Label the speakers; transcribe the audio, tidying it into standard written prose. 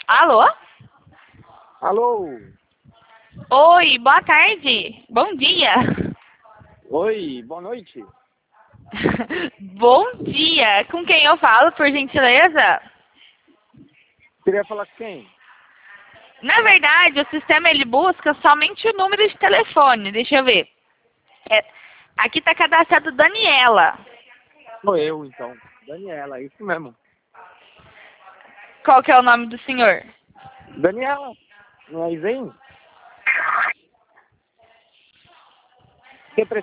Speaker 1: Alô?
Speaker 2: Alô?
Speaker 1: Oi, boa tarde. Bom dia.
Speaker 2: Oi, boa noite.
Speaker 1: Bom dia. Com quem eu falo, por gentileza?
Speaker 2: Queria falar com quem?
Speaker 1: Na verdade, o sistema ele busca somente o número de telefone. Deixa eu ver. É, aqui está cadastrado Daniela.
Speaker 2: Sou eu, então. Daniela, é isso mesmo.
Speaker 1: Qual que é o nome do senhor?
Speaker 2: Daniela, não é Izen? Você